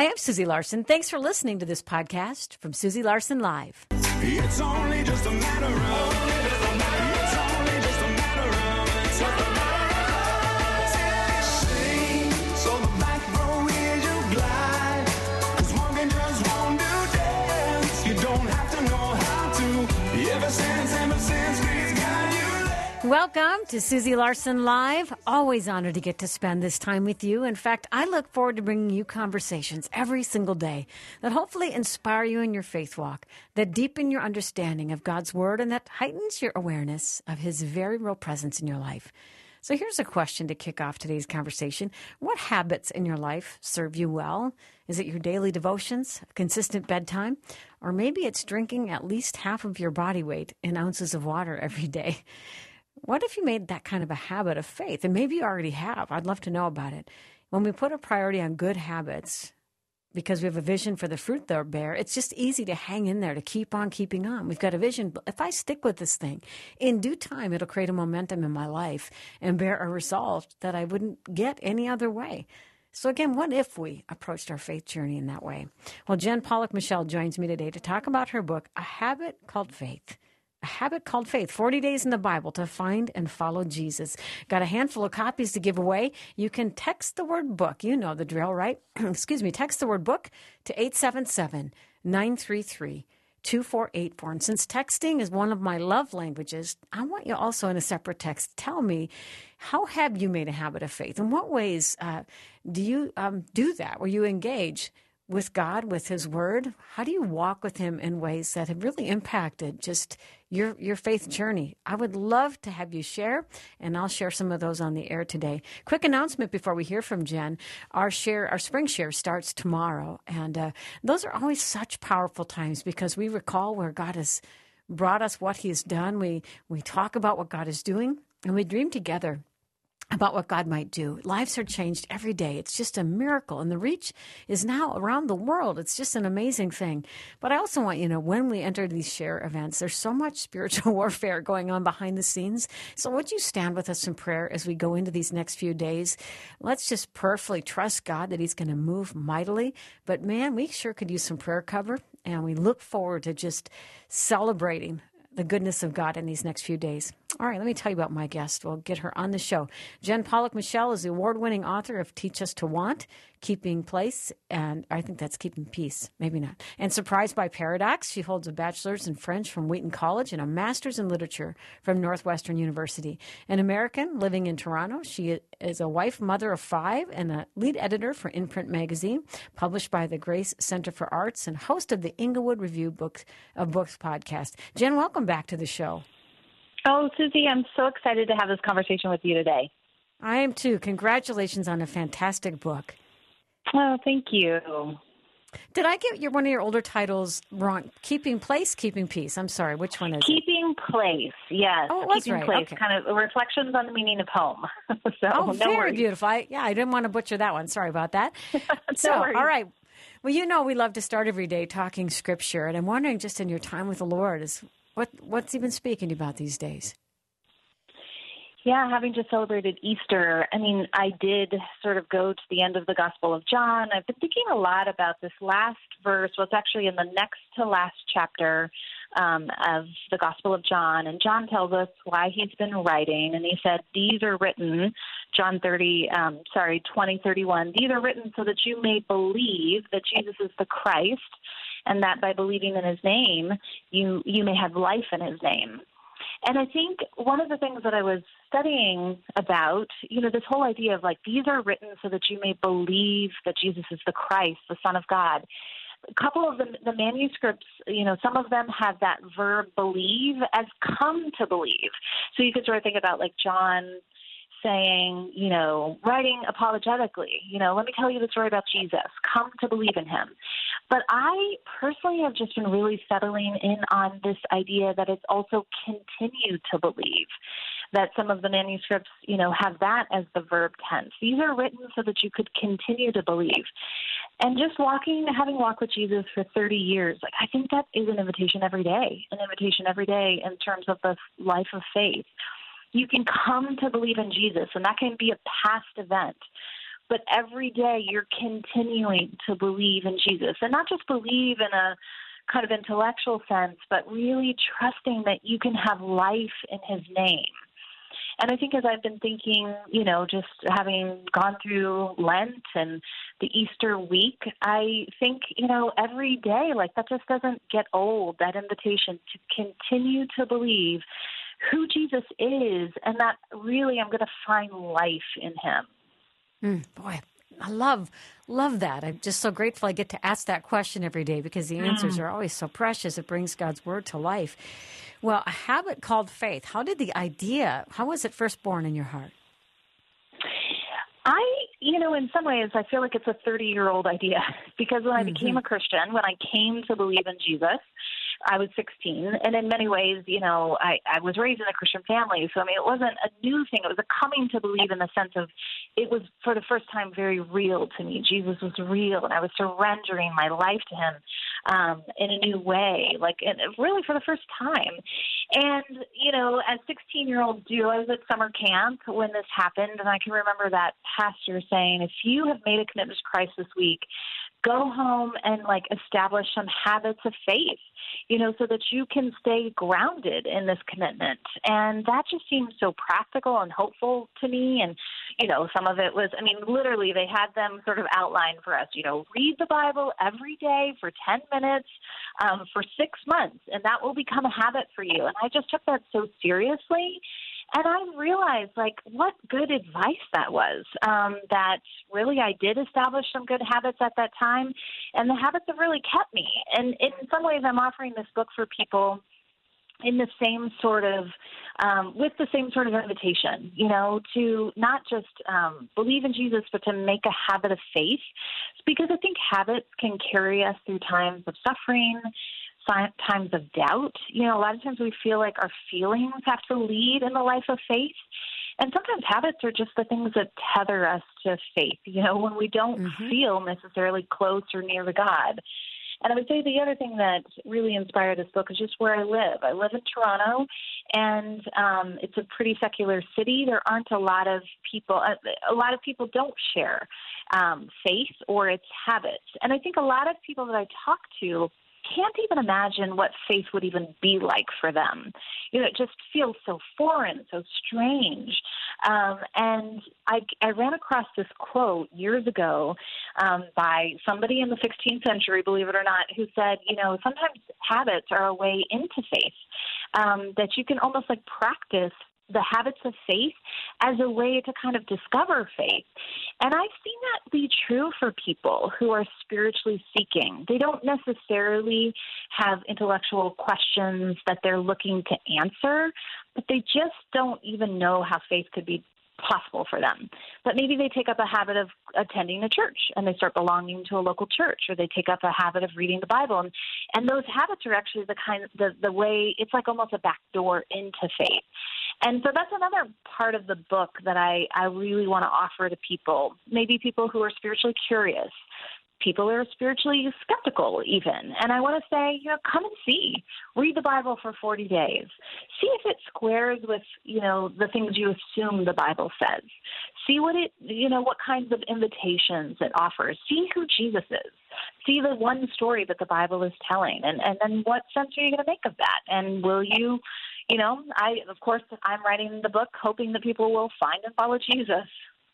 Hi, I'm Susie Larson. Thanks for listening to this podcast from Susie Larson Live. It's only just a matter of, it's only just a matter of, sing, so the back row is you glide, 'cause walking just won't do dance, you don't have to know how to, ever since, please guide you. Welcome to Susie Larson Live. Always honored to get to spend this time with you. In fact, I look forward to bringing you conversations every single day that hopefully inspire you in your faith walk, that deepen your understanding of God's Word, and that heightens your awareness of His very real presence in your life. So here's a question to kick off today's conversation. What habits in your life serve you well? Is it your daily devotions, consistent bedtime, or maybe it's drinking at least half of your body weight in ounces of water every day? What if you made that kind of a habit of faith? And maybe you already have. I'd love to know about it. When we put a priority on good habits, because we have a vision for the fruit they'll bear, it's just easy to hang in there, to keep on keeping on. We've got a vision. If I stick with this thing, in due time, it'll create a momentum in my life and bear a result that I wouldn't get any other way. So again, what if we approached our faith journey in that way? Well, Jen Pollock Michelle joins me today to talk about her book, A Habit Called Faith. A Habit Called Faith, 40 Days in the Bible to Find and Follow Jesus. Got a handful of copies to give away. You can text the word book. You know the drill, right? Excuse me. Text the word book to 877-933-2484. And since texting is one of my love languages, I want you also in a separate text, tell me, how have you made a habit of faith? In what ways do you do that, where you engage with God, with His Word? How do you walk with Him in ways that have really impacted just your faith journey? I would love to have you share, and I'll share some of those on the air today. Quick announcement before we hear from Jen. Our spring share starts tomorrow, and those are always such powerful times because we recall where God has brought us, what He has done. We talk about what God is doing, and we dream together about what God might do. Lives are changed every day. It's just a miracle. And the reach is now around the world. It's just an amazing thing. But I also want you to know, when we enter these share events, there's so much spiritual warfare going on behind the scenes. So would you stand with us in prayer as we go into these next few days? Let's just prayerfully trust God that He's going to move mightily. But man, we sure could use some prayer cover. And we look forward to just celebrating the goodness of God in these next few days. All right, let me tell you about my guest. We'll get her on the show. Jen Pollock Michelle is the award-winning author of Teach Us to Want, Keeping Place, and I think that's Keeping Peace, maybe not, and Surprised by Paradox. She holds a bachelor's in French from Wheaton College and a master's in literature from Northwestern University. An American living in Toronto, she is a wife, mother of 5, and a lead editor for InPrint magazine, published by the Grace Center for Arts, and host of the Inglewood Review Books podcast. Jen, welcome back to the show. Oh, Susie, I'm so excited to have this conversation with you today. I am too. Congratulations on a fantastic book. Oh, thank you. Did I get one of your older titles wrong? Keeping Place, Keeping Peace. I'm sorry. Which one is Keeping Place, yes. Oh, it was Keeping right. Place, Okay. Kind of reflections on the meaning of home. Oh, no very worries. beautiful. I didn't want to butcher that one. Sorry about that. No worries. All right. Well, you know we love to start every day talking Scripture, and I'm wondering, just in your time with the Lord, what's He been speaking to you about these days? Yeah, having just celebrated Easter, I mean, I did sort of go to the end of the Gospel of John. I've been thinking a lot about this last verse, what's actually in the next to last chapter of the Gospel of John. And John tells us why he's been writing. And he said, these are written, 20:31, these are written so that you may believe that Jesus is the Christ, and that by believing in His name, you may have life in His name. And I think one of the things that I was studying about, this whole idea of these are written so that you may believe that Jesus is the Christ, the Son of God. A couple of the manuscripts, some of them have that verb believe as come to believe. So you could sort of think about John saying, writing apologetically, let me tell you the story about Jesus, come to believe in Him. But I personally have just been really settling in on this idea that it's also continue to believe, that some of the manuscripts, have that as the verb tense. These are written so that you could continue to believe. And just having walked with Jesus for 30 years, I think that is an invitation every day in terms of the life of faith. You can come to believe in Jesus, and that can be a past event. but every day you're continuing to believe in Jesus, and not just believe in a kind of intellectual sense, but really trusting that you can have life in his name. And I think as I've been thinking, just having gone through Lent and the Easter week, I think, every day, like that just doesn't get old, that invitation to continue to believe who Jesus is, and that really I'm going to find life in him. Boy, I love that. I'm just so grateful I get to ask that question every day because the answers are always so precious. It brings God's word to life. Well, a habit called faith. How was it first born in your heart? In some ways, I feel like it's a 30-year-old idea because when I became a Christian, when I came to believe in Jesus, I was 16, and in many ways, I was raised in a Christian family, so it wasn't a new thing. It was a coming to believe in the sense of it was for the first time very real to me. Jesus was real, and I was surrendering my life to him in a new way, really for the first time. And, as 16-year-olds do, I was at summer camp when this happened, and I can remember that pastor saying, if you have made a commitment to Christ this week, go home and establish some habits of faith, so that you can stay grounded in this commitment. And that just seemed so practical and hopeful to me. And, some of it was, literally they had them sort of outline for us, read the Bible every day for 10 minutes for 6 months, and that will become a habit for you. And I just took that so seriously. And I realized, what good advice that was, that really I did establish some good habits at that time, and the habits have really kept me. And in some ways, I'm offering this book for people in the same sort of, with the same sort of invitation, to not just believe in Jesus, but to make a habit of faith, because I think habits can carry us through times of suffering, times of doubt. A lot of times we feel like our feelings have to lead in the life of faith. And sometimes habits are just the things that tether us to faith, when we don't feel necessarily close or near to God. And I would say the other thing that really inspired this book is just where I live. I live in Toronto, and it's a pretty secular city. There aren't a lot of people don't share faith or its habits. And I think a lot of people that I talk to can't even imagine what faith would even be like for them. It just feels so foreign, so strange. And I ran across this quote years ago by somebody in the 16th century, believe it or not, who said, sometimes habits are a way into faith, that you can almost practice the habits of faith as a way to kind of discover faith. And I've seen that be true for people who are spiritually seeking. They don't necessarily have intellectual questions that they're looking to answer, but they just don't even know how faith could be possible for them. But maybe they take up a habit of attending a church and they start belonging to a local church, or they take up a habit of reading the Bible. And those habits are actually the way, it's like almost a back door into faith. And so that's another part of the book that I really want to offer to people, maybe people who are spiritually curious, people who are spiritually skeptical even. And I want to say, come and see. Read the Bible for 40 days. See if it squares with, the things you assume the Bible says. See what kinds of invitations it offers. See who Jesus is. See the one story that the Bible is telling. And then what sense are you going to make of that? And will you, I'm writing the book hoping that people will find and follow Jesus.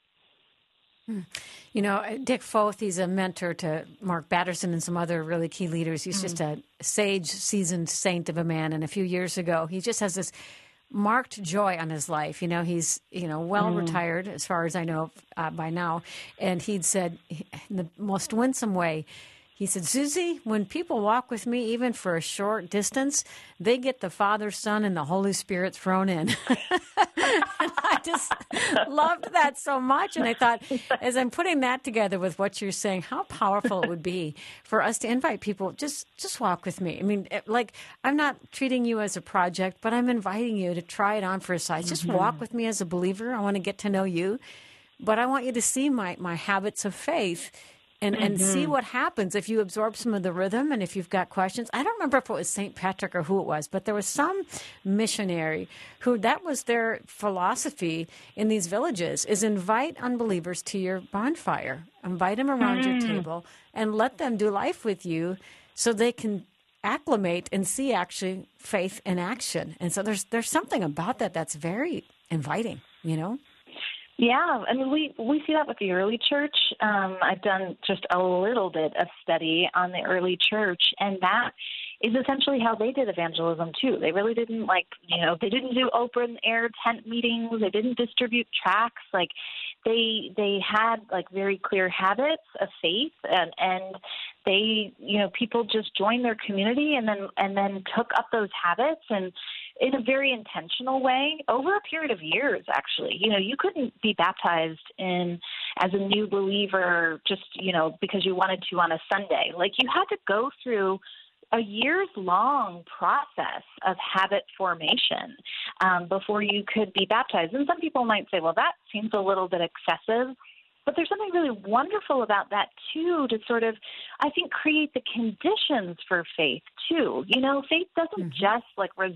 Dick Foth, he's a mentor to Mark Batterson and some other really key leaders. He's just a sage, seasoned saint of a man. And a few years ago, he just has this marked joy on his life. He's, retired as far as I know by now. And he'd said in the most winsome way, he said, Susie, when people walk with me, even for a short distance, they get the Father, Son, and the Holy Spirit thrown in. And I just loved that so much. And I thought, as I'm putting that together with what you're saying, how powerful it would be for us to invite people, just walk with me. I'm not treating you as a project, but I'm inviting you to try it on for a size. Just walk with me as a believer. I want to get to know you. But I want you to see my habits of faith. and see what happens if you absorb some of the rhythm and if you've got questions. I don't remember if it was St. Patrick or who it was, but there was some missionary who that was their philosophy in these villages is invite unbelievers to your bonfire, invite them around your table and let them do life with you so they can acclimate and see actually faith in action. And so there's something about that that's very inviting, you know? Yeah, I mean, we see that with the early church. I've done just a little bit of study on the early church, and that is essentially how they did evangelism too. They really didn't they didn't do open air tent meetings. They didn't distribute tracts. Like they had like very clear habits of faith, and they, people just joined their community and then took up those habits and in a very intentional way over a period of years, actually. You couldn't be baptized as a new believer just, because you wanted to on a Sunday. Like you had to go through a years-long process of habit formation before you could be baptized. And some people might say, well, that seems a little bit excessive. But there's something really wonderful about that, too, to sort of, I think, create the conditions for faith, too. Faith doesn't just,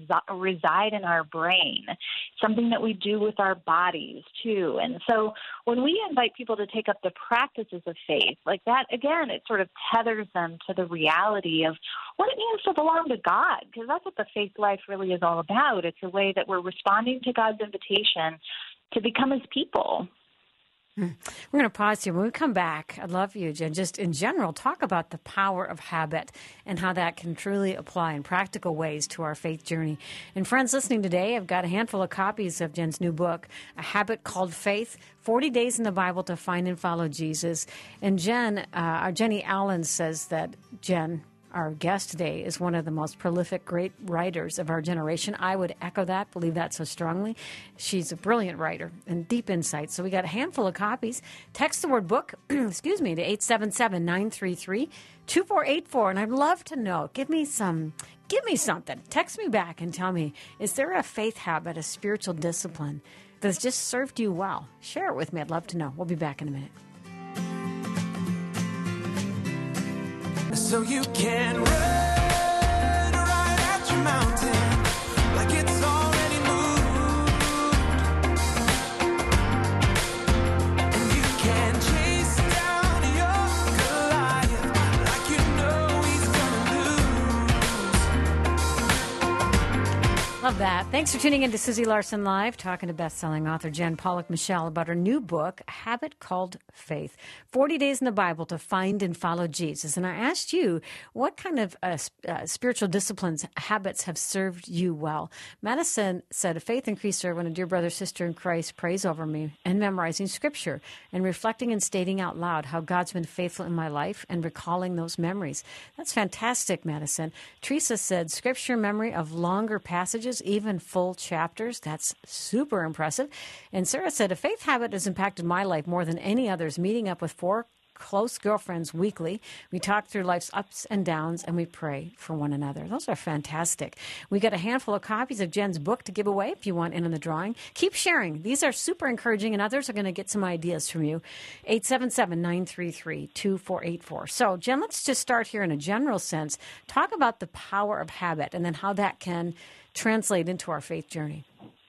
reside in our brain. It's something that we do with our bodies, too. And so when we invite people to take up the practices of faith, like that, again, it sort of tethers them to the reality of what it means to belong to God, because that's what the faith life really is all about. It's a way that we're responding to God's invitation to become his people. We're going to pause here. When we come back, I'd love you, Jen, just in general, talk about the power of habit and how that can truly apply in practical ways to our faith journey. And friends listening today, I've got a handful of copies of Jen's new book, A Habit Called Faith, 40 Days in the Bible to Find and Follow Jesus. And Jen, our Jenny Allen says that Jen, our guest today, is one of the most prolific great writers of our generation. I would echo that, believe that so strongly. She's a brilliant writer and deep insight. So we got a handful of copies. Text the word book, to 877-933-2484. And I'd love to know, give me something. Text me back and tell me, is there a faith habit, a spiritual discipline that's just served you well? Share it with me. I'd love to know. We'll be back in a minute. So you can run right at your mountain like it's already moved, and you can chase down your Goliath like you know he's gonna lose. Love that. Thanks for tuning in to Susie Larson Live, talking to best-selling author Jen Pollock-Michel about her new book, A Habit Called Faith, 40 Days in the Bible to Find and Follow Jesus. And I asked you, what kind of spiritual disciplines, habits have served you well? Madison said, a faith increaser when a dear brother, sister in Christ prays over me and memorizing Scripture and reflecting and stating out loud how God's been faithful in my life and recalling those memories. That's fantastic, Madison. Teresa said, Scripture memory of longer passages, even full chapters. That's super impressive. And Sarah said, a faith habit has impacted my life more than any others, meeting up with 4 close girlfriends weekly. We talk through life's ups and downs, and we pray for one another. Those are fantastic. We got a handful of copies of Jen's book to give away if you want in on the drawing. Keep sharing. These are super encouraging, and others are going to get some ideas from you. 877-933-2484. So, Jen, let's just start here in a general sense. Talk about the power of habit and then how that can translate into our faith journey.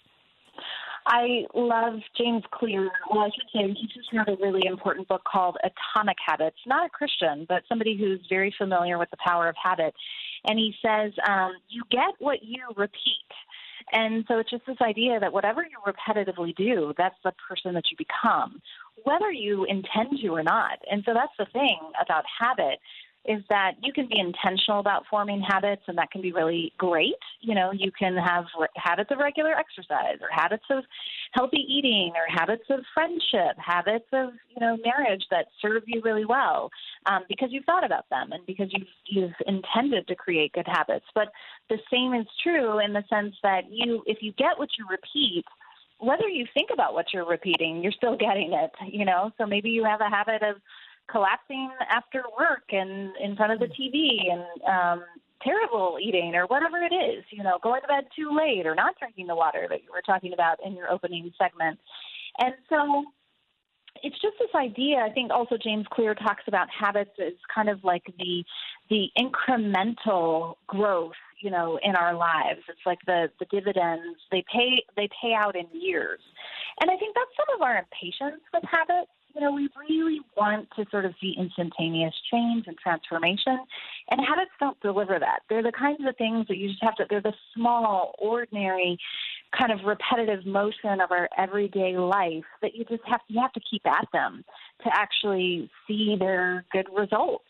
I love James Clear. Well, I should say he just wrote a really important book called Atomic Habits. Not a Christian, but somebody who's very familiar with the power of habit. And he says, you get what you repeat. And so it's just this idea that whatever you repetitively do, that's the person that you become, whether you intend to or not. And so that's the thing about habit, is that you can be intentional about forming habits, and that can be really great. You can have habits of regular exercise or habits of healthy eating or habits of friendship, habits of, marriage that serve you really well because you've thought about them and because you've intended to create good habits. But the same is true in the sense that if you get what you repeat, whether you think about what you're repeating, you're still getting it, So maybe you have a habit of collapsing after work and in front of the TV and terrible eating or whatever it is, going to bed too late or not drinking the water that you were talking about in your opening segment. And so it's just this idea. I think also James Clear talks about habits as kind of like the incremental growth, you know, in our lives. It's like the dividends they pay out in years. And I think that's some of our impatience with habits. You know, we really want to sort of see instantaneous change and transformation, and habits don't deliver that. They're the kinds of things that you just have to, they're the small, ordinary, kind of repetitive motion of our everyday life that you have to keep at them to actually see their good results.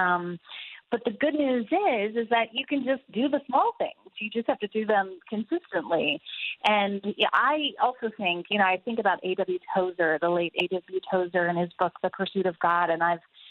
But the good news is that you can just do the small things. You just have to do them consistently. And I also think, you know, I think about A.W. Tozer, the late A.W. Tozer, and his book, The Pursuit of God. And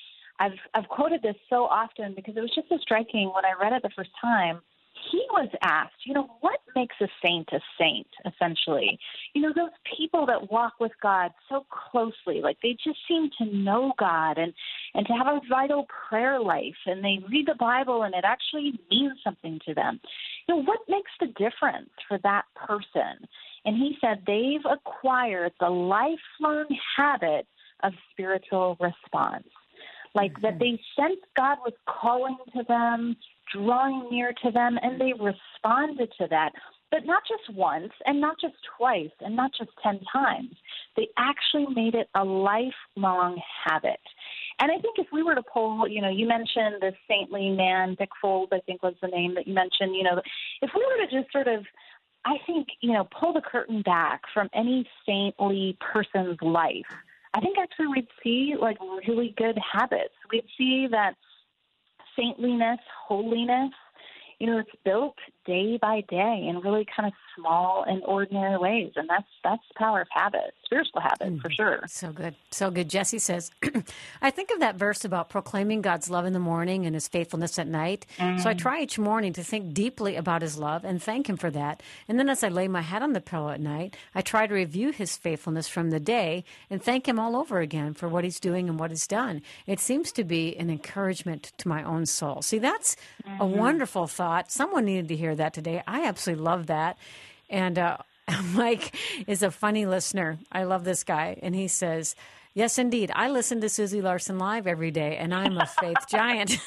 I've quoted this so often because it was just so striking when I read it the first time. He was asked, you know, what makes a saint, essentially? You know, those people that walk with God so closely, like they just seem to know God and to have a vital prayer life, and they read the Bible and it actually means something to them. You know, what makes the difference for that person? And he said they've acquired the lifelong habit of spiritual response. Like that they sensed God was calling to them, drawing near to them, and they responded to that. But not just once, and not just twice, and not just 10 times. They actually made it a lifelong habit. And I think if we were to pull, you know, you mentioned the saintly man, Dick Fold, I think was the name that you mentioned, you know, if we were to just sort of, I think, you know, pull the curtain back from any saintly person's life, I think actually we'd see like really good habits. We'd see that saintliness, holiness, you know, it's built day by day in really kind of small and ordinary ways. And that's the power of habit, spiritual habit, for sure. So good. So good. Jesse says, I think of that verse about proclaiming God's love in the morning and his faithfulness at night. So I try each morning to think deeply about his love and thank him for that. And then as I lay my head on the pillow at night, I try to review his faithfulness from the day and thank him all over again for what he's doing and what he's done. It seems to be an encouragement to my own soul. See, that's a wonderful thought. Someone needed to hear that today. I absolutely love that. And Mike is a funny listener. I love this guy. And he says, yes, indeed. I listen to Susie Larson live every day, and I'm a faith giant.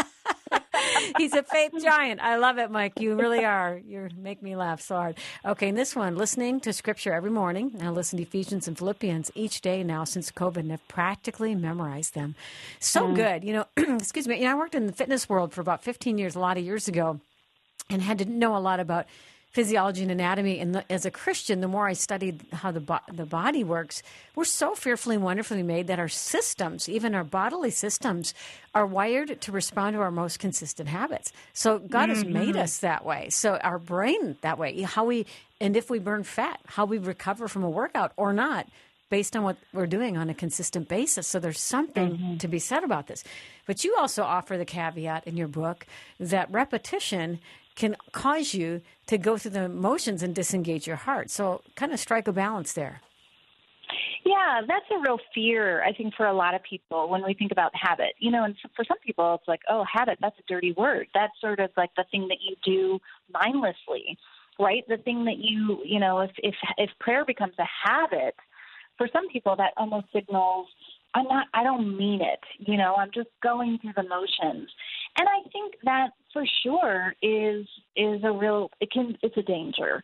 He's a faith giant. I love it, Mike. You really are. You make me laugh so hard. Okay, and this one, listening to Scripture every morning. I listen to Ephesians and Philippians each day now since COVID, and have practically memorized them. So good. You know, excuse me. You know, I worked in the fitness world for about 15 years, a lot of years ago, and had to know a lot about physiology and anatomy. And as a Christian, the more I studied how the body works, we're so fearfully and wonderfully made that our systems, even our bodily systems, are wired to respond to our most consistent habits. So God has made us that way. So our brain that way, and if we burn fat, how we recover from a workout or not, based on what we're doing on a consistent basis. So there's something to be said about this. But you also offer the caveat in your book that repetition can cause you to go through the motions and disengage your heart. So kind of strike a balance there. Yeah, that's a real fear, I think, for a lot of people when we think about habit. You know, and for some people, it's like, oh, habit, that's a dirty word. That's sort of like the thing that you do mindlessly, right? The thing that you know, if prayer becomes a habit, for some people that almost signals, I don't mean it. You know, I'm just going through the motions. And I think that for sure is a real, it's a danger.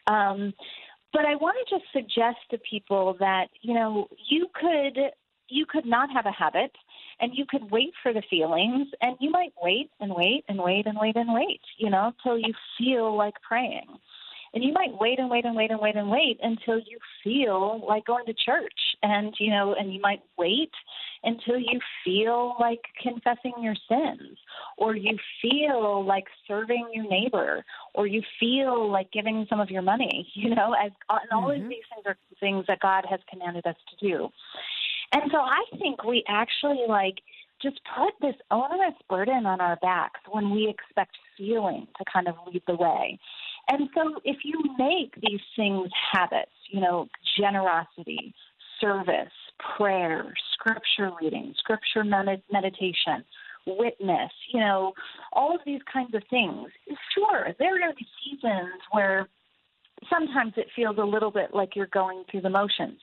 But I want to just suggest to people that, you know, you could not have a habit, and you could wait for the feelings, and you might wait and wait and wait and wait and wait, you know, till you feel like praying. And you might wait and wait and wait and wait and wait until you feel like going to church. And, you know, and you might wait until you feel like confessing your sins, or you feel like serving your neighbor, or you feel like giving some of your money, you know, and all of these things are things that God has commanded us to do. And so I think we actually just put this onerous burden on our backs when we expect feeling to kind of lead the way. And so if you make these things habits, you know, generosity, service, prayer, scripture reading, scripture meditation, witness, you know, all of these kinds of things, sure, there are going to be seasons where sometimes it feels a little bit like you're going through the motions.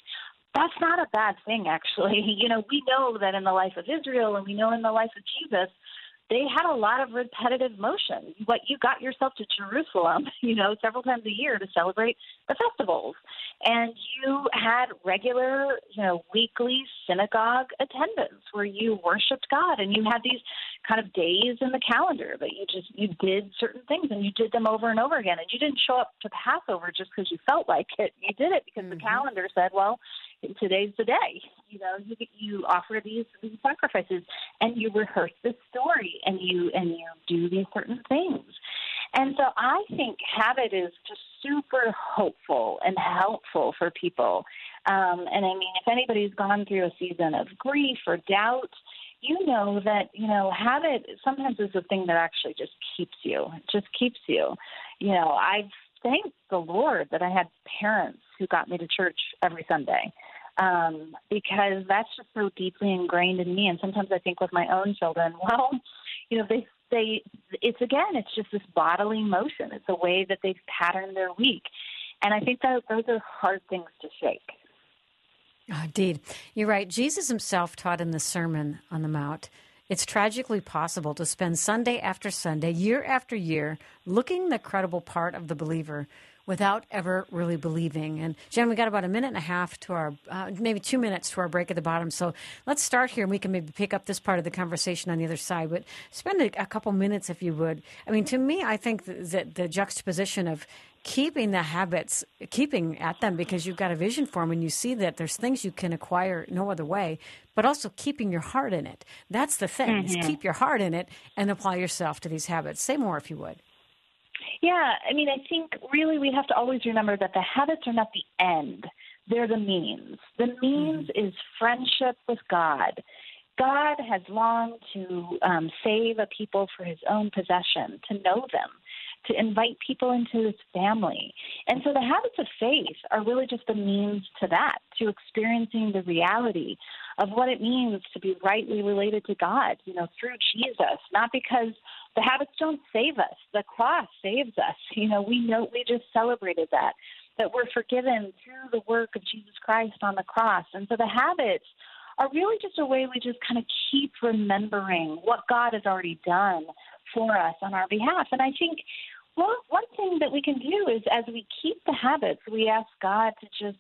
That's not a bad thing, actually. We know that in the life of Israel and we know in the life of Jesus, they had a lot of repetitive motion. But you got yourself to Jerusalem, several times a year to celebrate the festivals. And you had regular, weekly synagogue attendance where you worshiped God. And you had these kind of days in the calendar that you did certain things and you did them over and over again. And you didn't show up to Passover just because you felt like it. You did it because the calendar said, well, today's the day. You offer these sacrifices and you rehearse this story and you do these certain things. And so I think habit is just super hopeful and helpful for people. And I mean, if anybody's gone through a season of grief or doubt, you know that, habit sometimes is the thing that actually just keeps you. It just keeps you. I've thanked the Lord that I had parents who got me to church every Sunday. Because that's just so deeply ingrained in me. And sometimes I think with my own children, well, it's just this bodily motion. It's a way that they've patterned their week. And I think that those are hard things to shake. Oh, indeed. You're right. Jesus himself taught in the Sermon on the Mount, it's tragically possible to spend Sunday after Sunday, year after year, looking the credible part of the believer without ever really believing. And Jen, we got about a minute and a half to our, maybe 2 minutes to our break at the bottom. So let's start here and we can maybe pick up this part of the conversation on the other side. But spend a couple minutes, if you would. I mean, to me, I think that the juxtaposition of keeping the habits, keeping at them because you've got a vision for them and you see that there's things you can acquire no other way, but also keeping your heart in it. That's the thing, is keep your heart in it and apply yourself to these habits. Say more if you would. Yeah, I mean, I think really we have to always remember that the habits are not the end. They're the means. The means is friendship with God. God has longed to save a people for his own possession, to know them, to invite people into his family. And so the habits of faith are really just the means to that, to experiencing the reality of what it means to be rightly related to God, through Jesus, not because the habits don't save us. The cross saves us. We just celebrated that we're forgiven through the work of Jesus Christ on the cross. And so the habits are really just a way we just kind of keep remembering what God has already done for us on our behalf. And I think one thing that we can do is as we keep the habits, we ask God to just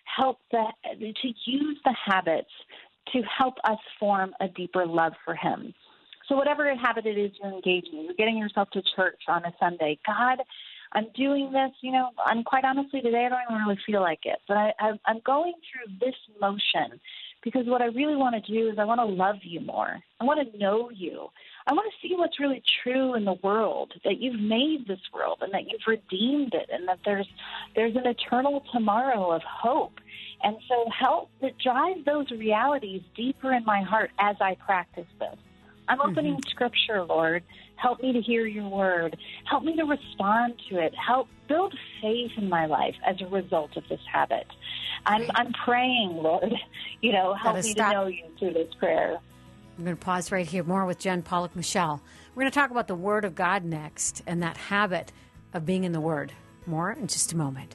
to use the habits to help us form a deeper love for him. So whatever habit it is you're engaging in, you're getting yourself to church on a Sunday. God, I'm doing this, I'm quite honestly today I don't even really feel like it. But I'm going through this motion because what I really want to do is I want to love you more. I want to know you. I want to see what's really true in the world, that you've made this world and that you've redeemed it and that there's an eternal tomorrow of hope. And so help that drive those realities deeper in my heart as I practice this. I'm opening Scripture, Lord. Help me to hear your word. Help me to respond to it. Help build faith in my life as a result of this habit. I'm praying, Lord. Help me to know you through this prayer. I'm going to pause right here. More with Jen Pollock-Michel. We're going to talk about the Word of God next and that habit of being in the Word. More in just a moment.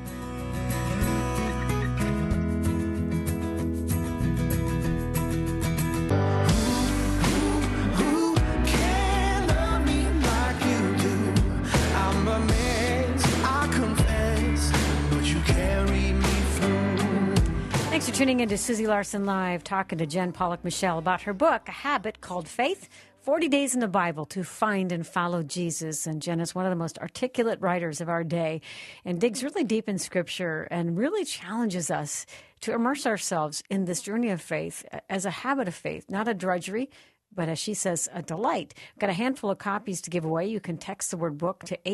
Thanks for tuning in to Susie Larson Live, talking to Jen Pollock-Michel about her book, A Habit Called Faith, 40 Days in the Bible to Find and Follow Jesus. And Jen is one of the most articulate writers of our day and digs really deep in Scripture and really challenges us to immerse ourselves in this journey of faith as a habit of faith, not a drudgery, but as she says, a delight. I've got a handful of copies to give away. You can text the word book to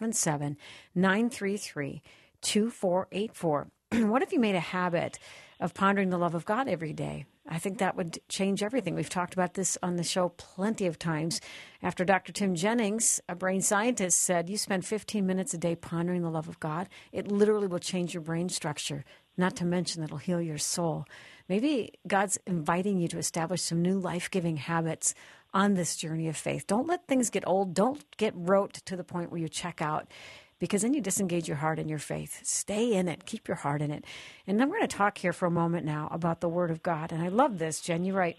877-933-2484. What if you made a habit of pondering the love of God every day? I think that would change everything. We've talked about this on the show plenty of times. After Dr. Tim Jennings, a brain scientist, said you spend 15 minutes a day pondering the love of God, it literally will change your brain structure, not to mention it'll heal your soul. Maybe God's inviting you to establish some new life-giving habits on this journey of faith. Don't let things get old. Don't get rote to the point where you check out. because then you disengage your heart and your faith. Stay in it. Keep your heart in it. And then we're going to talk here for a moment now about the Word of God. And I love this, Jen. You're right.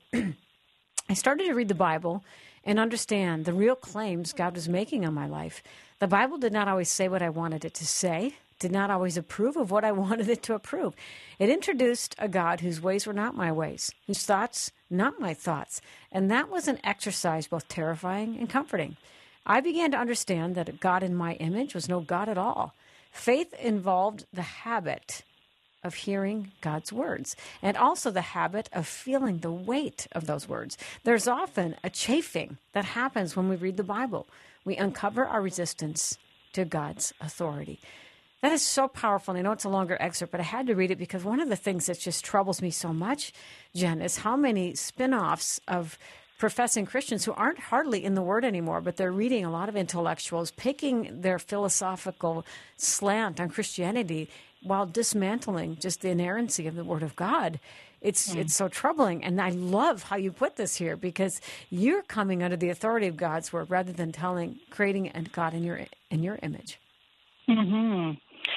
I started to read the Bible and understand the real claims God was making on my life. The Bible did not always say what I wanted it to say, did not always approve of what I wanted it to approve. It introduced a God whose ways were not my ways, whose thoughts not my thoughts. And that was an exercise both terrifying and comforting. I began to understand that a God in my image was no God at all. Faith involved the habit of hearing God's words and also the habit of feeling the weight of those words. There's often a chafing that happens when we read the Bible. We uncover our resistance to God's authority. That is so powerful. And I know it's a longer excerpt, but I had to read it because one of the things that just troubles me so much, Jen, is how many spin-offs of professing Christians who aren't hardly in the Word anymore, but they're reading a lot of intellectuals, picking their philosophical slant on Christianity while dismantling just the inerrancy of the Word of God. It's so troubling. And I love how you put this here because you're coming under the authority of God's Word rather than creating a God in your image. Mm-hmm.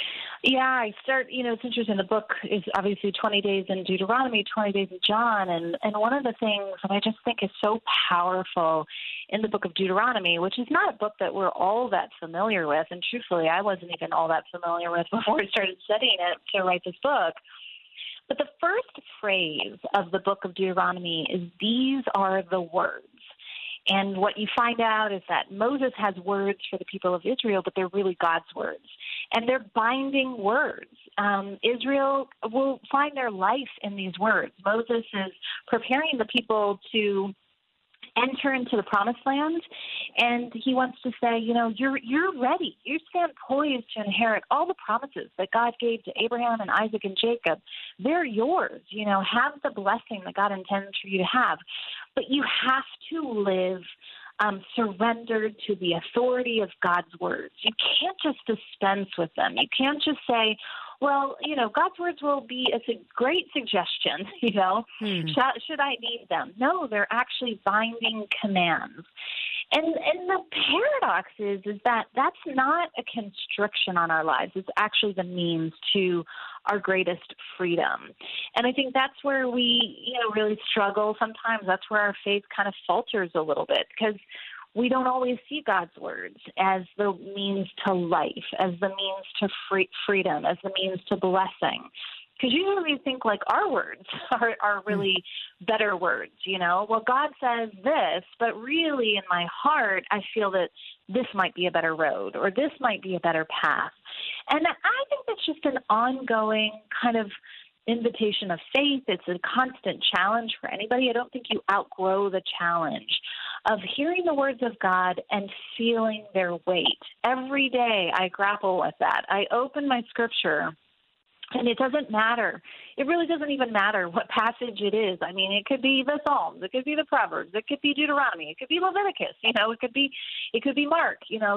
Yeah, it's interesting. The book is obviously 20 days in Deuteronomy, 20 days in John. And one of the things that I just think is so powerful in the book of Deuteronomy, which is not a book that we're all that familiar with. And truthfully, I wasn't even all that familiar with before I started studying it to write this book. But the first phrase of the book of Deuteronomy is, "These are the words." And what you find out is that Moses has words for the people of Israel, but they're really God's words. And they're binding words. Israel will find their life in these words. Moses is preparing the people to enter into the promised land, and he wants to say, you're ready. You stand poised to inherit all the promises that God gave to Abraham and Isaac and Jacob. They're yours. Have the blessing that God intends for you to have. But you have to live surrendered to the authority of God's words. You can't just dispense with them. You can't just say, well, God's words will be a great suggestion, should I need them? No, they're actually binding commands. And the paradox is that that's not a constriction on our lives. It's actually the means to our greatest freedom. And I think that's where we, really struggle sometimes. That's where our faith kind of falters a little bit because we don't always see God's words as the means to life, as the means to freedom, as the means to blessing. Because usually we think like our words are really better words, Well, God says this, but really in my heart, I feel that this might be a better road or this might be a better path. And I think that's just an ongoing kind of invitation of faith. It's a constant challenge for anybody. I don't think you outgrow the challenge of hearing the words of God and feeling their weight. Every day I grapple with that. I open my scripture and it doesn't matter. It really doesn't even matter what passage it is. I mean, it could be the Psalms, it could be the Proverbs, it could be Deuteronomy, it could be Leviticus, it could be Mark,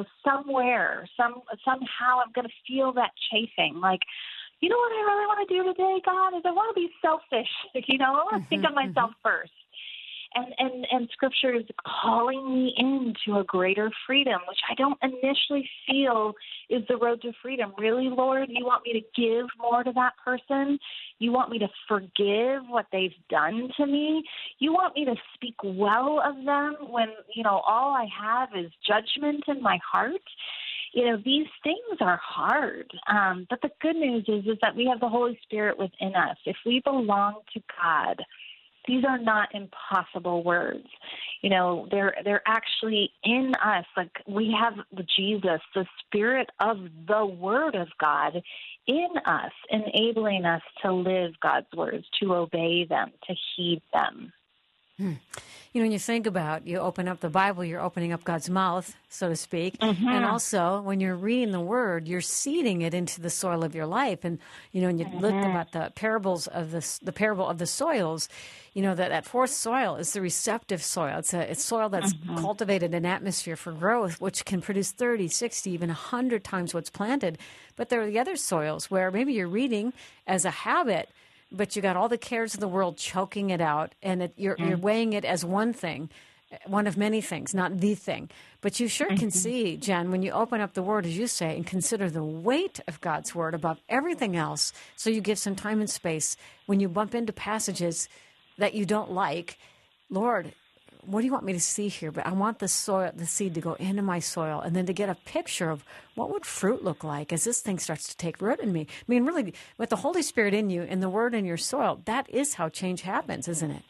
somehow I'm going to feel that chafing. Like, you know what I really want to do today, God, is I want to be selfish. I want to think of myself first. And Scripture is calling me into a greater freedom, which I don't initially feel is the road to freedom. Really, Lord, you want me to give more to that person? You want me to forgive what they've done to me? You want me to speak well of them when, all I have is judgment in my heart? These things are hard. But the good news is that we have the Holy Spirit within us. If we belong to God, these are not impossible words. They're actually in us. Like we have Jesus, the Spirit of the Word of God in us, enabling us to live God's words, to obey them, to heed them. When you think about, you open up the Bible, you're opening up God's mouth, so to speak. Mm-hmm. And also, when you're reading the Word, you're seeding it into the soil of your life. And, when you look about the parables of the parable of the soils, that fourth soil is the receptive soil. It's soil that's cultivated an atmosphere for growth, which can produce 30, 60, even 100 times what's planted. But there are the other soils where maybe you're reading as a habit, but you got all the cares of the world choking it out, and you're weighing it as one thing. one of many things, not the thing. But you sure can see, Jen, when you open up the Word, as you say, and consider the weight of God's Word above everything else, so you give some time and space when you bump into passages that you don't like. Lord, what do you want me to see here? But I want the soil, the seed to go into my soil, and then to get a picture of what would fruit look like as this thing starts to take root in me. I mean, really, with the Holy Spirit in you and the Word in your soil, that is how change happens, isn't it?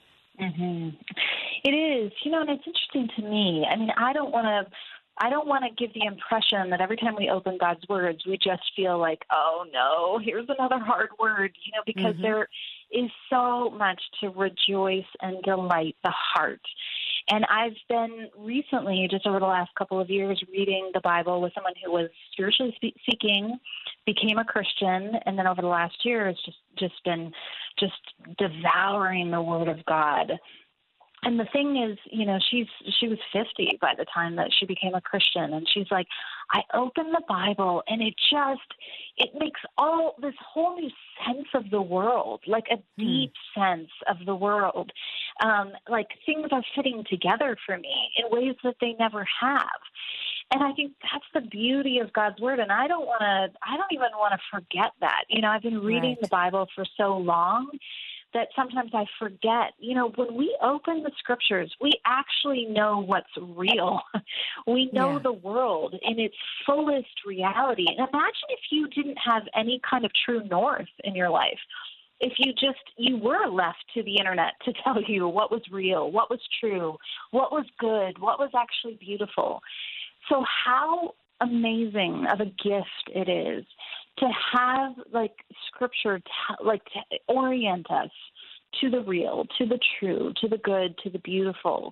It is, and it's interesting to me. I mean, I don't want to give the impression that every time we open God's words, we just feel like, oh no, here's another hard word, because there is so much to rejoice and delight the heart. And I've been recently, just over the last couple of years, reading the Bible with someone who was spiritually seeking, became a Christian, and then over the last year has just been devouring the Word of God. And the thing is, she was 50 by the time that she became a Christian. And she's like, I open the Bible and it makes all this whole new sense of the world, like a deep sense of the world. Like things are fitting together for me in ways that they never have. And I think that's the beauty of God's Word. And I don't even want to forget that. I've been reading the Bible for so long that sometimes I forget, when we open the Scriptures, we actually know what's real. We know the world in its fullest reality. And imagine if you didn't have any kind of true north in your life. If you were left to the internet to tell you what was real, what was true, what was good, what was actually beautiful. So how amazing of a gift it is to have Scripture to orient us to the real, to the true, to the good, to the beautiful.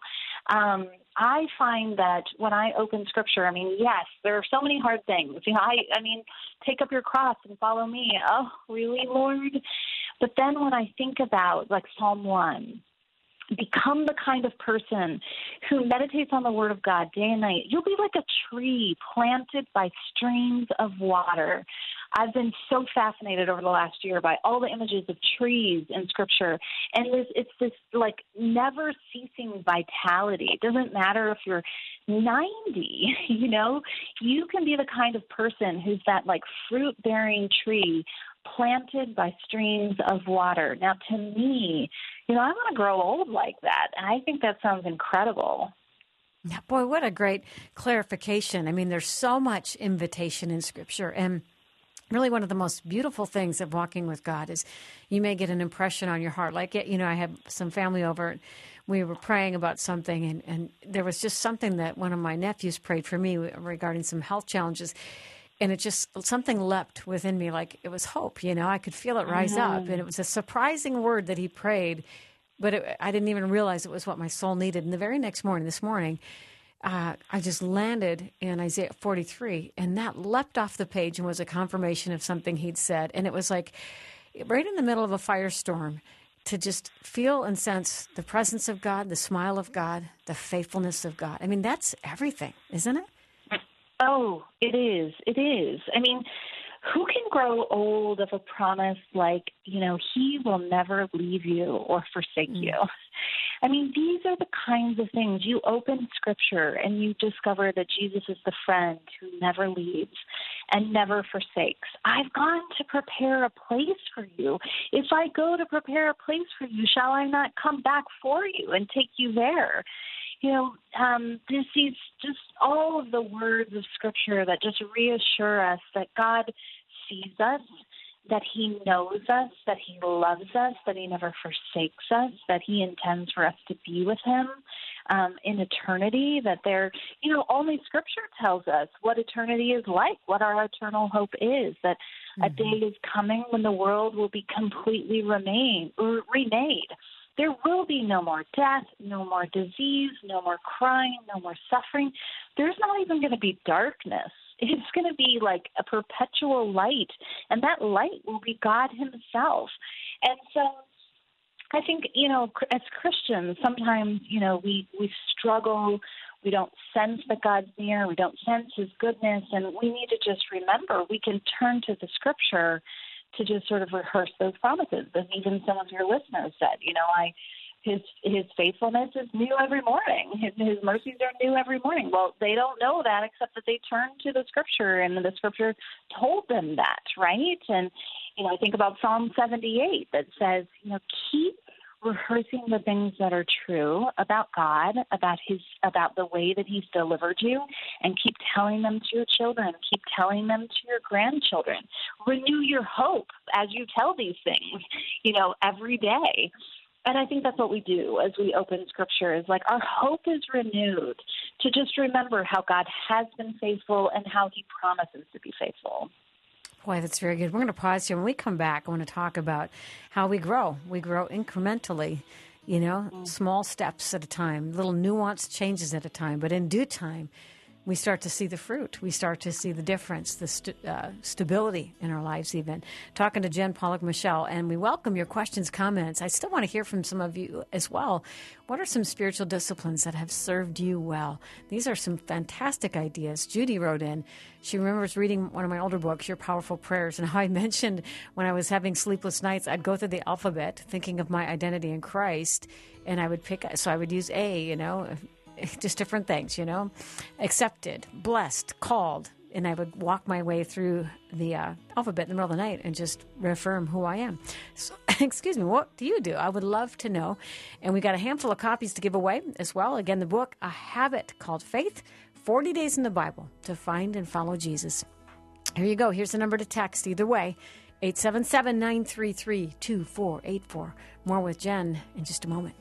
I find that when I open Scripture, I mean, yes, there are so many hard things. I mean, take up your cross and follow me. Oh, really, Lord? But then when I think about Psalm 1, become the kind of person who meditates on the Word of God day and night. You'll be like a tree planted by streams of water. I've been so fascinated over the last year by all the images of trees in Scripture. And it's this never ceasing vitality. It doesn't matter if you're 90, you can be the kind of person who's that fruit bearing tree planted by streams of water. Now, to me, I want to grow old like that. And I think that sounds incredible. Yeah, boy, what a great clarification. I mean, there's so much invitation in Scripture. And really one of the most beautiful things of walking with God is you may get an impression on your heart. I had some family over. We were praying about something, and there was just something that one of my nephews prayed for me regarding some health challenges. And it just, something leapt within me like it was hope, I could feel it rise up. And it was a surprising word that he prayed, but I didn't even realize it was what my soul needed. And the very next morning, this morning, I just landed in Isaiah 43, and that leapt off the page and was a confirmation of something he'd said. And it was like right in the middle of a firestorm to just feel and sense the presence of God, the smile of God, the faithfulness of God. I mean, that's everything, isn't it? Oh, it is. It is. I mean, who can grow old of a promise like, he will never leave you or forsake you? I mean, these are the kinds of things. You open Scripture and you discover that Jesus is the friend who never leaves and never forsakes. I've gone to prepare a place for you. If I go to prepare a place for you, shall I not come back for you and take you there? There's just all of the words of Scripture that just reassure us that God sees us, that He knows us, that He loves us, that He never forsakes us, that He intends for us to be with Him in eternity, that only Scripture tells us what eternity is like, what our eternal hope is, that a day is coming when the world will be completely remade. There will be no more death, no more disease, no more crying, no more suffering. There's not even going to be darkness. It's going to be like a perpetual light, and that light will be God Himself. And so I think, as Christians, sometimes, we struggle. We don't sense that God's near. We don't sense His goodness, and we need to just remember we can turn to the Scripture to just sort of rehearse those promises. As even some of your listeners said, His faithfulness is new every morning. His mercies are new every morning. Well, they don't know that except that they turn to the Scripture, and the Scripture told them that, right? And, I think about Psalm 78 that says, keep rehearsing the things that are true about God, about the way that He's delivered you, and keep telling them to your children, keep telling them to your grandchildren. Renew your hope as you tell these things, every day. And I think that's what we do as we open Scripture, is like our hope is renewed to just remember how God has been faithful and how He promises to be faithful. Boy, that's very good. We're going to pause here. When we come back, I want to talk about how we grow. We grow incrementally, small steps at a time, little nuanced changes at a time. But in due time, we start to see the fruit. We start to see the difference, the stability in our lives even. Talking to Jen Pollock-Michel, and we welcome your questions, comments. I still want to hear from some of you as well. What are some spiritual disciplines that have served you well? These are some fantastic ideas. Judy wrote in. She remembers reading one of my older books, Your Powerful Prayers, and how I mentioned when I was having sleepless nights, I'd go through the alphabet thinking of my identity in Christ, and I would use A, just different things, accepted, blessed, called. And I would walk my way through the alphabet in the middle of the night and just reaffirm who I am. So, excuse me, what do you do? I would love to know. And we got a handful of copies to give away as well. Again, the book, A Habit Called Faith, 40 Days in the Bible to Find and Follow Jesus. Here you go. Here's the number to text either way, 877-933-2484. More with Jen in just a moment.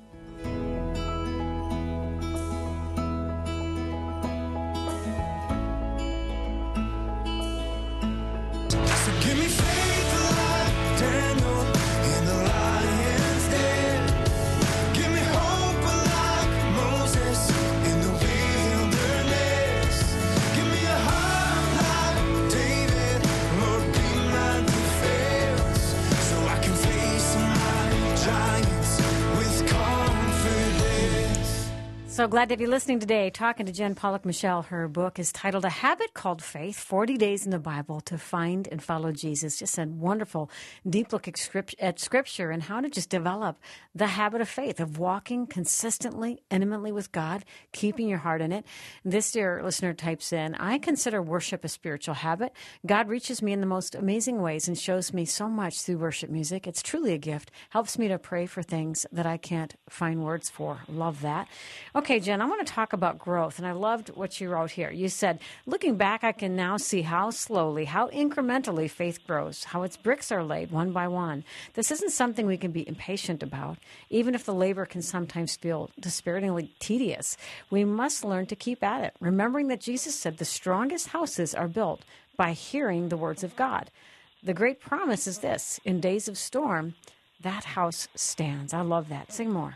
Give me faith like Daniel in the lion's den. Give me hope like Moses in the wilderness. Give me a heart like David, Lord, be my defense, so I can face my giants with confidence. So glad to be listening today, talking to Jen Pollock-Michel. Her book is titled A Habit Called Faith, 40 Days in the Bible to Find and Follow Jesus. Just a wonderful, deep look at Scripture and how to just develop the habit of faith, of walking consistently, intimately with God, keeping your heart in it. This dear listener types in, I consider worship a spiritual habit. God reaches me in the most amazing ways and shows me so much through worship music. It's truly a gift. Helps me to pray for things that I can't find words for. Love that. Okay, Jen, I want to talk about growth, and I loved what you wrote here. You said, looking back, I can now see how slowly, how incrementally faith grows, how its bricks are laid one by one. This isn't something we can be impatient about, even if the labor can sometimes feel despairingly tedious. We must learn to keep at it, remembering that Jesus said the strongest houses are built by hearing the words of God. The great promise is this: in days of storm, that house stands. I love that. Sing more.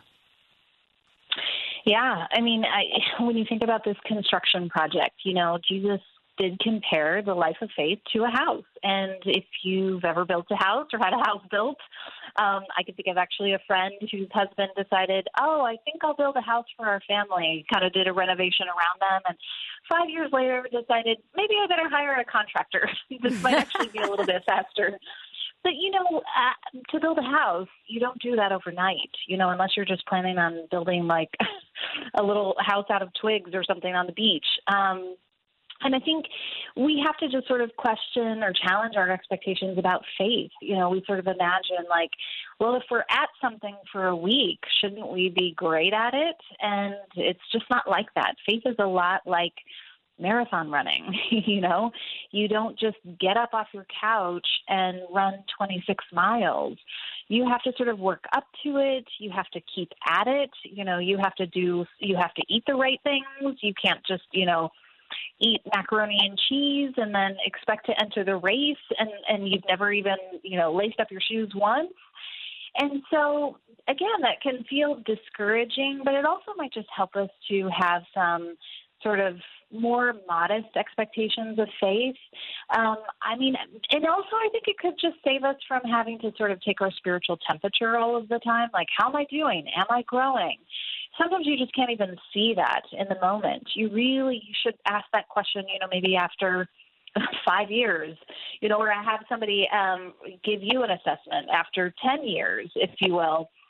Yeah, when you think about this construction project, Jesus did compare the life of faith to a house. And if you've ever built a house or had a house built, I could think of actually a friend whose husband decided, I think I'll build a house for our family, kind of did a renovation around them. And 5 years later decided, maybe I better hire a contractor. This might actually be a little bit faster. But, to build a house, you don't do that overnight, unless you're just planning on building like a little house out of twigs or something on the beach. And I think we have to just sort of question or challenge our expectations about faith. We sort of imagine like, well, if we're at something for a week, shouldn't we be great at it? And it's just not like that. Faith is a lot like marathon running. You don't just get up off your couch and run 26 miles. You have to sort of work up to it. You have to keep at it. You have to eat the right things. You can't just, eat macaroni and cheese and then expect to enter the race and you've never even, laced up your shoes once. And so, again, that can feel discouraging, but it also might just help us to have some sort of more modest expectations of faith. And also I think it could just save us from having to sort of take our spiritual temperature all of the time. Like, how am I doing? Am I growing? Sometimes you just can't even see that in the moment. You should ask that question, maybe after 5 years, or have somebody give you an assessment after 10 years, if you will.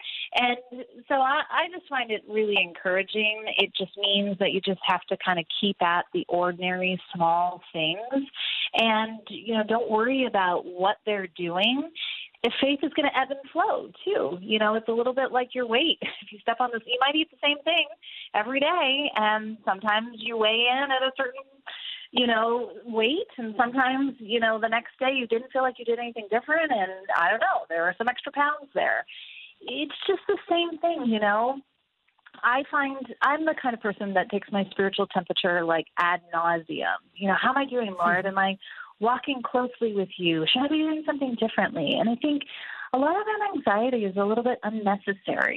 And so I just find it really encouraging. It just means that you just have to kind of keep at the ordinary small things and, don't worry about what they're doing. If faith is going to ebb and flow too. It's a little bit like your weight. If you step on this, you might eat the same thing every day, and sometimes you weigh in at a certain weight, and sometimes, the next day you didn't feel like you did anything different, and I don't know, there are some extra pounds there. It's just the same thing, I find I'm the kind of person that takes my spiritual temperature like ad nauseum. How am I doing, Lord? Am I walking closely with you? Should I be doing something differently? And I think a lot of that anxiety is a little bit unnecessary.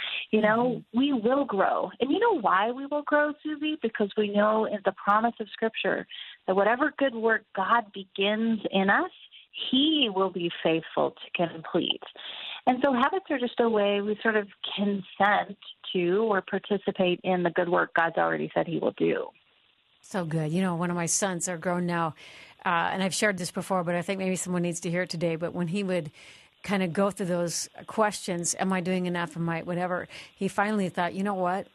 We will grow. And you know why we will grow, Susie? Because we know in the promise of Scripture that whatever good work God begins in us, He will be faithful to complete. And so habits are just a way we sort of consent to or participate in the good work God's already said He will do. So good. One of my sons are grown now, and I've shared this before, but I think maybe someone needs to hear it today. But when he would kind of go through those questions, am I doing enough? Am I whatever? He finally thought, you know what?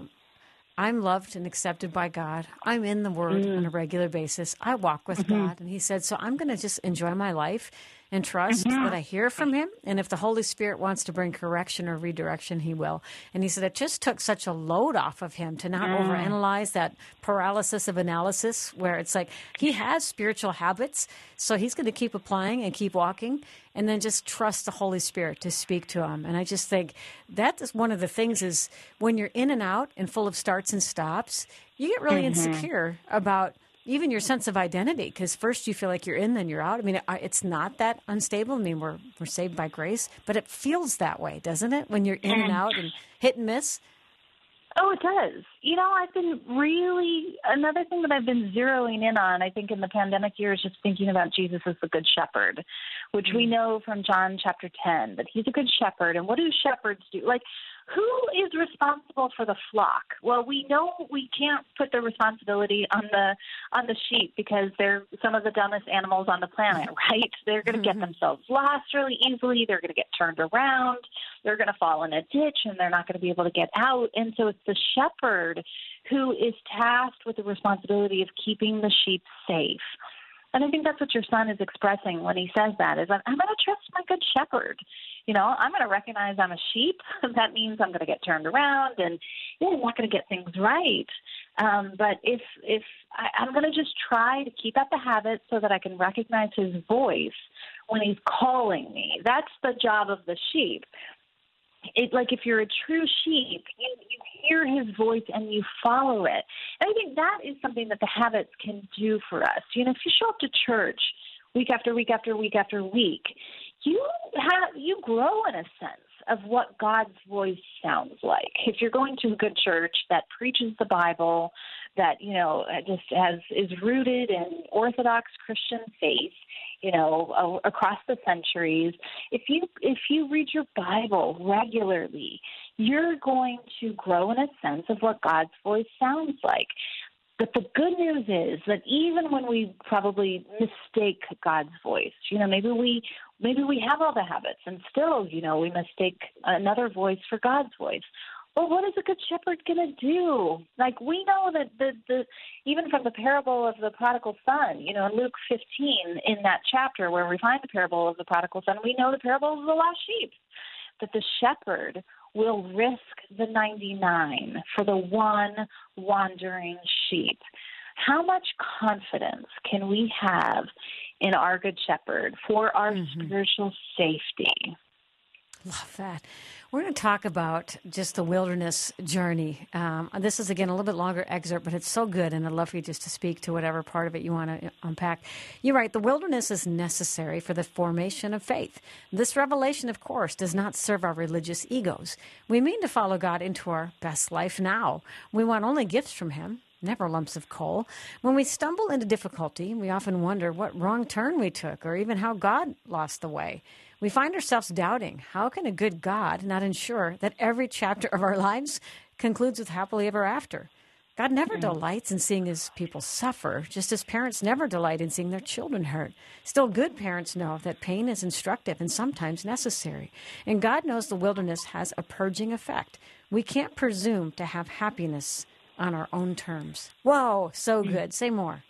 I'm loved and accepted by God. I'm in the Word on a regular basis. I walk with God. And he said, so I'm going to just enjoy my life and trust that I hear from Him. And if the Holy Spirit wants to bring correction or redirection, He will. And he said it just took such a load off of him to not overanalyze, that paralysis of analysis, where it's like he has spiritual habits, so he's going to keep applying and keep walking, and then just trust the Holy Spirit to speak to him. And I just think that is one of the things is when you're in and out and full of starts and stops, you get really insecure about even your sense of identity, because first you feel like you're in, then you're out. I mean, it's not that unstable. I mean, we're saved by grace, but it feels that way, doesn't it, when you're in and out and hit and miss? Oh, it does. I've been another thing that I've been zeroing in on, I think, in the pandemic year is just thinking about Jesus as the Good Shepherd, which we know from John chapter 10, that He's a good shepherd. And what do shepherds do? Like, who is responsible for the flock? Well, we know we can't put the responsibility on the sheep because they're some of the dumbest animals on the planet, right? They're going to get themselves lost really easily. They're going to get turned around. They're going to fall in a ditch, and they're not going to be able to get out. And so it's the shepherd who is tasked with the responsibility of keeping the sheep safe. And I think that's what your son is expressing when he says that, is I'm going to trust my good shepherd. I'm going to recognize I'm a sheep. That means I'm going to get turned around and I'm not going to get things right. But if I'm going to just try to keep up the habit so that I can recognize His voice when He's calling me. That's the job of the sheep. Like if you're a true sheep, you hear His voice and you follow it. And I think that is something that the habits can do for us. If you show up to church week after week after week after week, you grow in a sense of what God's voice sounds like. If you're going to a good church that preaches the Bible, that is rooted in Orthodox Christian faith, across the centuries, if you read your Bible regularly, you're going to grow in a sense of what God's voice sounds like. But the good news is that even when we probably mistake God's voice, maybe we have all the habits and still, we mistake another voice for God's voice. Well, what is a good shepherd going to do? Like, we know that the even from the parable of the prodigal son, in Luke 15, in that chapter where we find the parable of the prodigal son, we know the parable of the lost sheep, that the shepherd will risk the 99 for the one wandering sheep. How much confidence can we have in our good shepherd for our spiritual safety? Love that. We're going to talk about just the wilderness journey. This is, again, a little bit longer excerpt, but it's so good, and I'd love for you just to speak to whatever part of it you want to unpack. You're right. The wilderness is necessary for the formation of faith. This revelation, of course, does not serve our religious egos. We mean to follow God into our best life now. We want only gifts from Him, never lumps of coal. When we stumble into difficulty, we often wonder what wrong turn we took or even how God lost the way. We find ourselves doubting, how can a good God not ensure that every chapter of our lives concludes with happily ever after? God never delights in seeing his people suffer, just as parents never delight in seeing their children hurt. Still, good parents know that pain is instructive and sometimes necessary. And God knows the wilderness has a purging effect. We can't presume to have happiness on our own terms. Whoa, so good. Say more.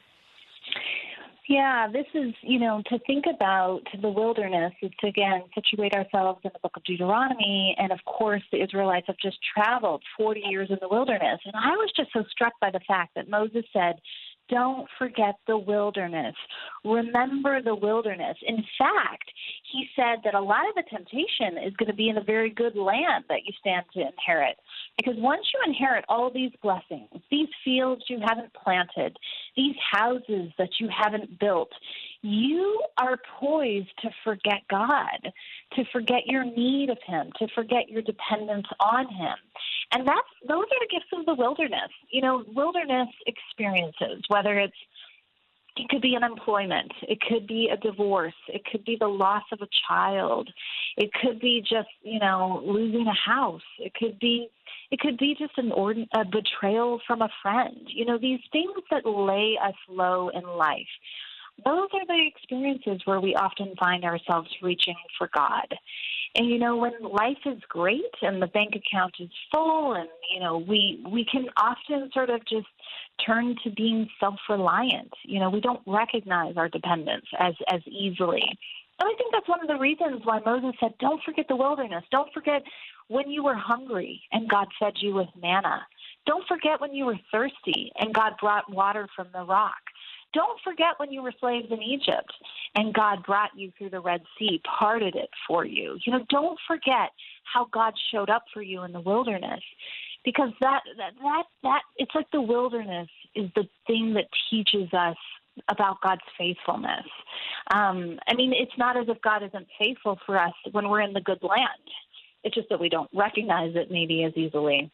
Yeah, this is, to think about the wilderness is to, again, situate ourselves in the book of Deuteronomy. And, of course, the Israelites have just traveled 40 years in the wilderness. And I was just so struck by the fact that Moses said, don't forget the wilderness. Remember the wilderness. In fact, he said that a lot of the temptation is going to be in the very good land that you stand to inherit. Because once you inherit all these blessings, these fields you haven't planted, these houses that you haven't built, you are poised to forget God, to forget your need of him, to forget your dependence on him. And those are the gifts of the wilderness. Wilderness experiences, whether it could be unemployment, it could be a divorce, it could be the loss of a child, it could be just, losing a house, it could be just a betrayal from a friend. These things that lay us low in life. Those are the experiences where we often find ourselves reaching for God. And, when life is great and the bank account is full and, we can often sort of just turn to being self-reliant. We don't recognize our dependence as easily. And I think that's one of the reasons why Moses said, don't forget the wilderness. Don't forget when you were hungry and God fed you with manna. Don't forget when you were thirsty and God brought water from the rock. Don't forget when you were slaves in Egypt and God brought you through the Red Sea, parted it for you. Don't forget how God showed up for you in the wilderness, because that it's like the wilderness is the thing that teaches us about God's faithfulness. It's not as if God isn't faithful for us when we're in the good land. It's just that we don't recognize it maybe as easily.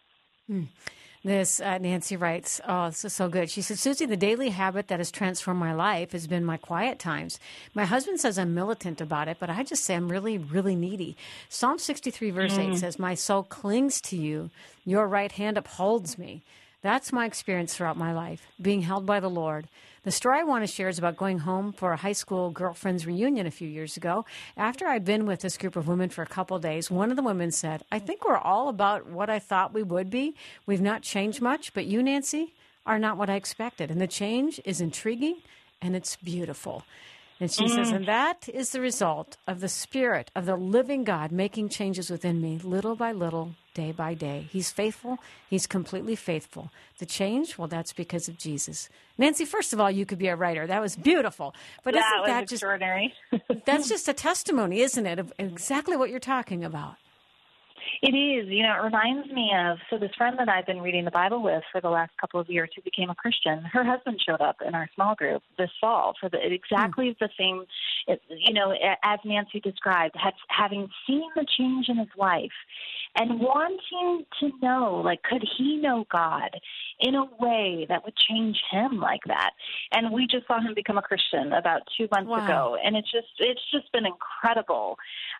This, Nancy writes, this is so good. She said, Susie, the daily habit that has transformed my life has been my quiet times. My husband says I'm militant about it, but I just say I'm really, really needy. Psalm 63, verse 8 says, my soul clings to you. Your right hand upholds me. That's my experience throughout my life, being held by the Lord. The story I want to share is about going home for a high school girlfriend's reunion a few years ago. After I'd been with this group of women for a couple of days, one of the women said, I think we're all about what I thought we would be. We've not changed much, but you, Nancy, are not what I expected. And the change is intriguing and it's beautiful. And she says, and that is the result of the Spirit of the living God making changes within me little by little, day by day. He's faithful. He's completely faithful. The change, well, that's because of Jesus. Nancy, first of all, you could be a writer. That was beautiful. But isn't that just extraordinary? That's just a testimony, isn't it, of exactly what you're talking about? It is. You know, it reminds me of, so this friend that I've been reading the Bible with for the last couple of years who became a Christian, her husband showed up in our small group this fall for exactly the same, you know, as Nancy described, having seen the change in his life and wanting to know, like, could he know God in a way that would change him like that? And we just saw him become a Christian about 2 months ago, and it's just been incredible.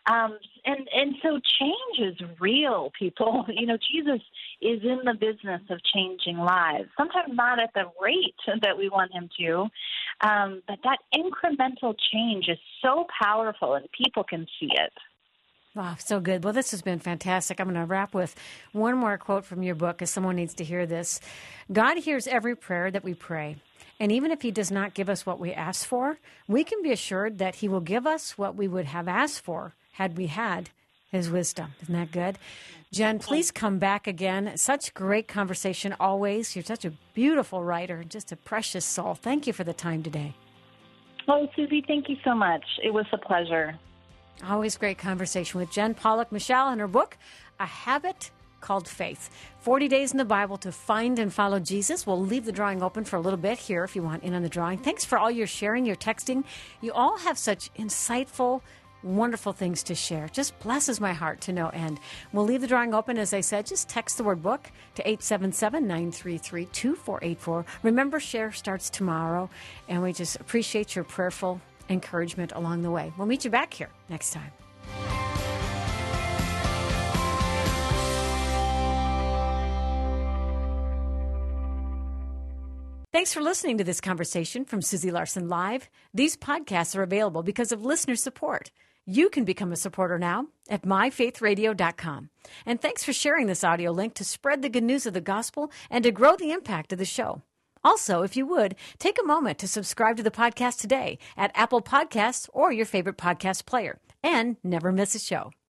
And so change is real, people. You know, Jesus is in the business of changing lives, sometimes not at the rate that we want him to, but that incremental change is so powerful and people can see it. Wow, so good. Well, this has been fantastic. I'm going to wrap with one more quote from your book, because someone needs to hear this. God hears every prayer that we pray. And even if he does not give us what we ask for, we can be assured that he will give us what we would have asked for had we had his wisdom. Isn't that good? Jen, please come back again. Such great conversation always. You're such a beautiful writer, just a precious soul. Thank you for the time today. Oh, Susie, thank you so much. It was a pleasure. Always great conversation with Jen Pollock-Michel and her book, A Habit Called Faith. 40 days in the Bible to find and follow Jesus. We'll leave the drawing open for a little bit here if you want in on the drawing. Thanks for all your sharing, your texting. You all have such insightful, wonderful things to share. Just blesses my heart to no end. We'll leave the drawing open, as I said. Just text the word book to 877-933-2484. Remember, share starts tomorrow, and we just appreciate your prayerful encouragement along the way. We'll meet you back here next time. Thanks for listening to this conversation from Susie Larson Live. These podcasts are available because of listener support. You can become a supporter now at myfaithradio.com. And thanks for sharing this audio link to spread the good news of the gospel and to grow the impact of the show. Also, if you would, take a moment to subscribe to the podcast today at Apple Podcasts or your favorite podcast player, and never miss a show.